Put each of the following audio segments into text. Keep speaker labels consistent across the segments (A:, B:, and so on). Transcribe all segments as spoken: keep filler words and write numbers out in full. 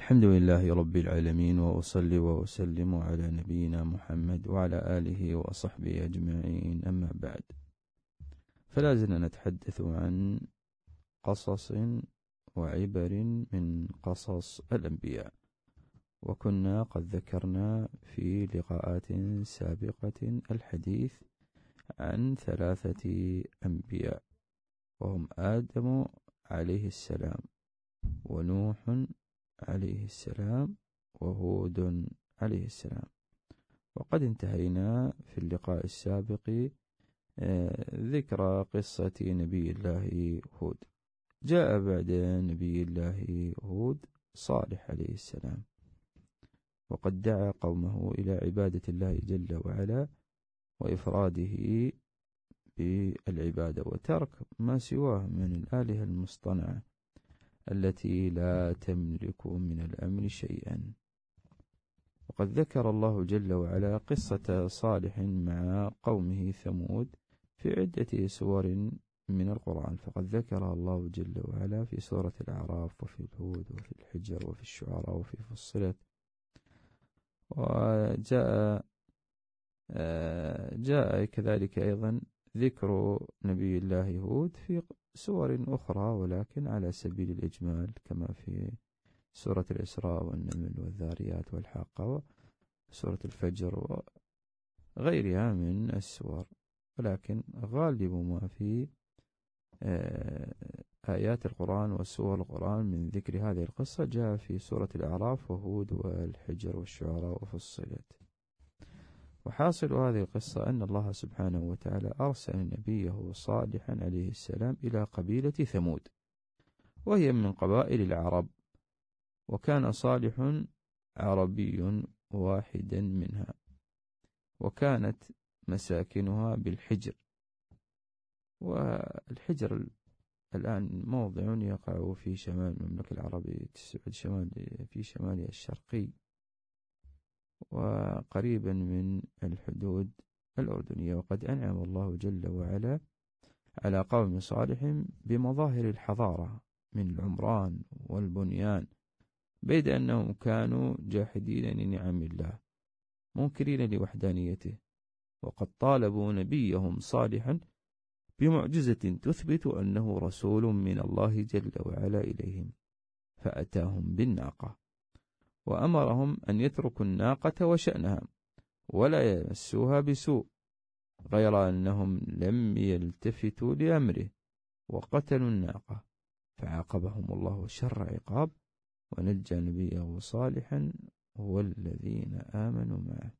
A: الحمد لله رب العالمين، وأصلي وأسلم على نبينا محمد وعلى آله وصحبه أجمعين، أما بعد. فلا زلنا نتحدث عن قصص وعبر من قصص الأنبياء، وكنا قد ذكرنا في لقاءات سابقة الحديث عن ثلاثة أنبياء، وهم آدم عليه السلام، ونوح عليه السلام، وهود عليه السلام. وقد انتهينا في اللقاء السابق ذكر قصة نبي الله هود. جاء بعد نبي الله هود صالح عليه السلام، وقد دعا قومه إلى عبادة الله جل وعلا وإفراده بالعبادة، وترك ما سواه من الآلهة المصطنعة التي لا تملك من الأمر شيئا. وقد ذكر الله جل وعلا قصة صالح مع قومه ثمود في عدة سور من القرآن، فقد ذكرها الله جل وعلا في سورة الأعراف، وفي الهود، وفي الحجر، وفي الشعراء، وفي فصلت. وجاء جاء كذلك أيضا ذكر نبي الله هود في سور أخرى، ولكن على سبيل الإجمال، كما في سورة الإسراء والنمل والذاريات والحاقة وسورة الفجر وغيرها من السور. ولكن غالب ما في آيات القرآن وسور القرآن من ذكر هذه القصة جاء في سورة الأعراف وهود والحجر والشعراء وفصلت. وحاصل هذه القصة أن الله سبحانه وتعالى أرسل نبيه صالحا عليه السلام إلى قبيلة ثمود، وهي من قبائل العرب، وكان صالح عربي واحدا منها، وكانت مساكنها بالحجر. والحجر الآن موضع يقع في شمال المملكة العربية السعودية، شمال في شمالها الشرقي، وقريبا من الحدود الأردنية. وقد أنعم الله جل وعلا على قوم صالح بمظاهر الحضارة من العمران والبنيان، بيد أنهم كانوا جاحدين لنعم الله منكرين لوحدانيته، وقد طالبوا نبيهم صالحا بمعجزة تثبت أنه رسول من الله جل وعلا إليهم، فأتاهم بالناقة، وأمرهم أن يتركوا الناقة وشأنها ولا يمسوها بسوء، غير أنهم لم يلتفتوا لأمره وقتلوا الناقة، فعاقبهم الله شر عقاب، ونجى نبيه صالحا والذين آمنوا معه.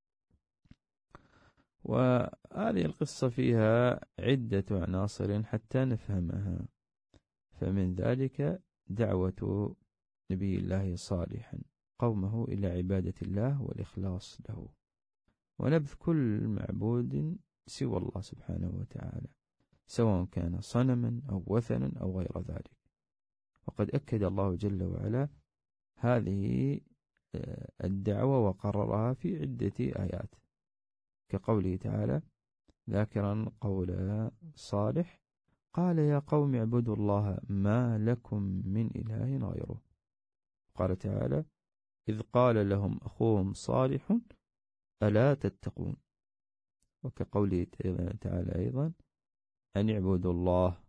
A: وهذه القصة فيها عدة عناصر حتى نفهمها، فمن ذلك دعوة نبي الله صالحا قومه إلى عبادة الله والإخلاص له، ونبذ كل معبود سوى الله سبحانه وتعالى، سواء كان صنما أو وثنا أو غير ذلك. وقد أكد الله جل وعلا هذه الدعوة وقررها في عدة آيات، كقوله تعالى ذاكرا قول صالح قال يا قوم اعبدوا الله ما لكم من إله غيره. قال تعالى إذ قال لهم أخوهم صالح ألا تتقون. وكقوله تعالى أيضا أن اعبدوا الله.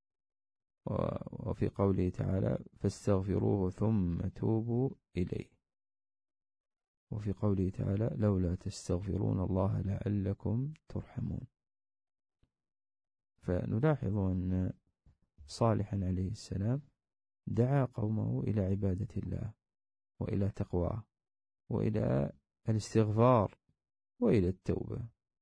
A: وفي قوله تعالى فاستغفروه ثم توبوا إليه. وفي قوله تعالى لولا تستغفرون الله لعلكم ترحمون. فنلاحظ أن صالحا عليه السلام دعا قومه إلى عبادة الله وإلى تقواه وإلى الاستغفار وإلى التوبة.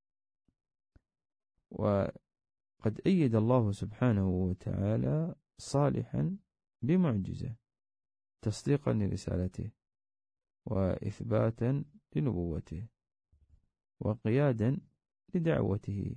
A: وقد أيد الله سبحانه وتعالى صالحا بمعجزة تصديقا لرسالته وإثباتا لنبوته وقيادا لدعوته.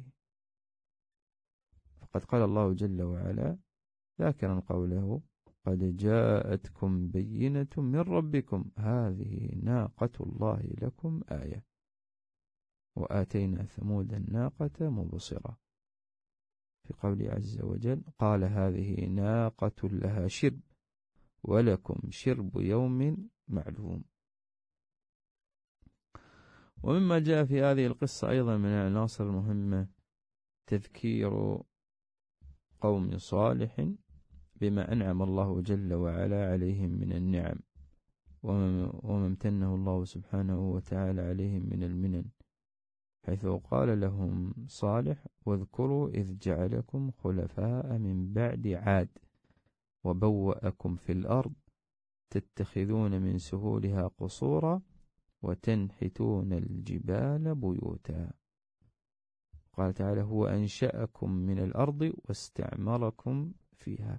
A: فقد قال الله جل وعلا ذاكرا قوله قد جاءتكم بينة من ربكم هذه ناقة الله لكم آية وآتينا ثمود الناقة مبصرة. في قوله عز وجل قال هذه ناقة لها شرب ولكم شرب يوم معلوم. ومما جاء في هذه القصة أيضا من العناصر المهمة تذكير قوم صالح بما أنعم الله جل وعلا عليهم من النعم، وما امتنه الله سبحانه وتعالى عليهم من المنن، حيث قال لهم صالح: واذكروا إذ جعلكم خلفاء من بعد عاد وبوأكم في الأرض تتخذون من سهولها قصورا وتنحتون الجبال بيوتا. قال تعالى: هو أنشأكم من الأرض واستعمركم فيها.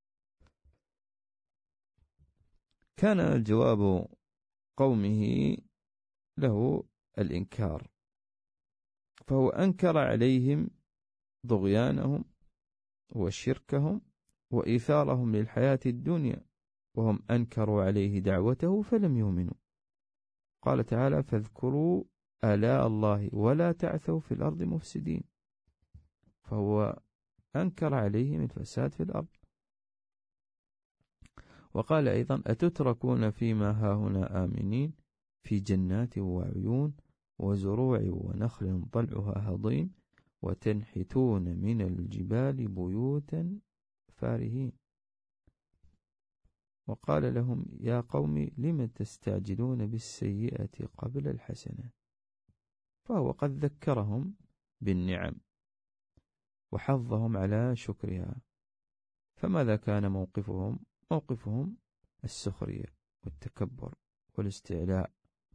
A: كان جواب قومه له الإنكار، فهو أنكر عليهم طغيانهم وشركهم وإيثارهم للحياة الدنيا، وهم أنكروا عليه دعوته فلم يؤمنوا. قال تعالى: فاذكروا آلاء الله ولا تعثوا في الأرض مفسدين. فهو أنكر عليهم الفساد في الأرض. وقال أيضا: أتتركون فيما هاهنا آمنين في جنات وعيون وزروع ونخل طلعها هضيم وتنحتون من الجبال بيوتا فارهين. وقال لهم: يا قوم لم تستعجلون بالسيئة قبل الحسنة. فهو قد ذكرهم بالنعم وحظهم على شكرها. فماذا كان موقفهم؟ موقفهم السخرية والتكبر والاستعلاء،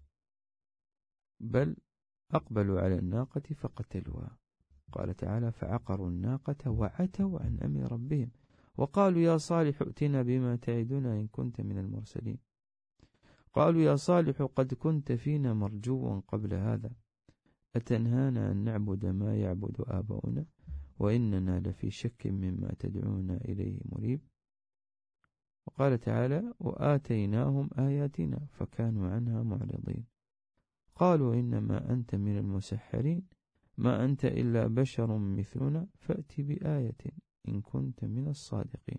A: بل أقبلوا على الناقة فقتلوها. قال تعالى: فعقروا الناقة وعتوا عن أمر ربهم وقالوا يا صالح ائتنا بما تعدنا إن كنت من المرسلين. قالوا يا صالح قد كنت فينا مرجوا قبل هذا أتنهانا أن نعبد ما يعبد آباؤنا وإننا لفي شك مما تدعونا إليه مريب. وقال تعالى: وآتيناهم آياتنا فكانوا عنها معرضين. قالوا إنما أنت من المسحرين ما أنت إلا بشر مثلنا فأت بآية إن كنت من الصادقين.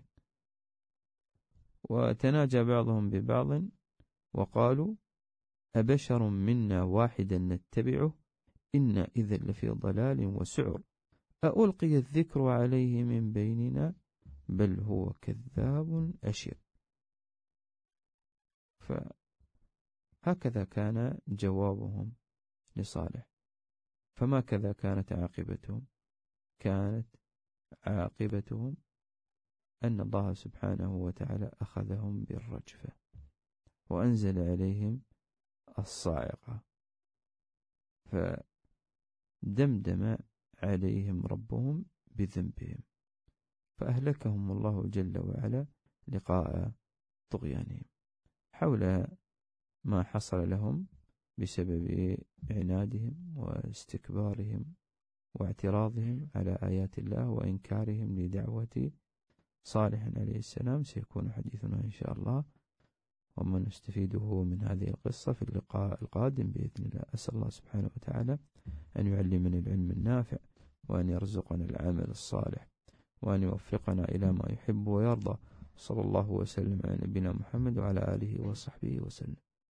A: وتناجى بعضهم ببعض وقالوا: أبشر منا واحدا نتبعه إنا إذا لفي ضلال وسعر ألقي الذكر عليه من بيننا بل هو كذاب أشر. فهكذا كان جوابهم لصالح. فما كذا كانت عاقبتهم؟ كانت عاقبتهم أن الله سبحانه وتعالى أخذهم بالرجفة وأنزل عليهم الصاعقة، فدمدم عليهم ربهم بذنبهم فأهلكهم الله جل وعلا لقاء طغيانهم. حول ما حصل لهم بسبب عنادهم واستكبارهم واعتراضهم على آيات الله وإنكارهم لدعوة صالح عليه السلام سيكون حديثنا إن شاء الله، وما نستفيده من هذه القصة في اللقاء القادم بإذن الله. أسأل الله سبحانه وتعالى أن يعلمنا العلم النافع وأن يرزقنا العمل الصالح وأن يوفقنا إلى ما يحب ويرضى. صلى الله وسلم على نبينا محمد وعلى آله وصحبه وسلم.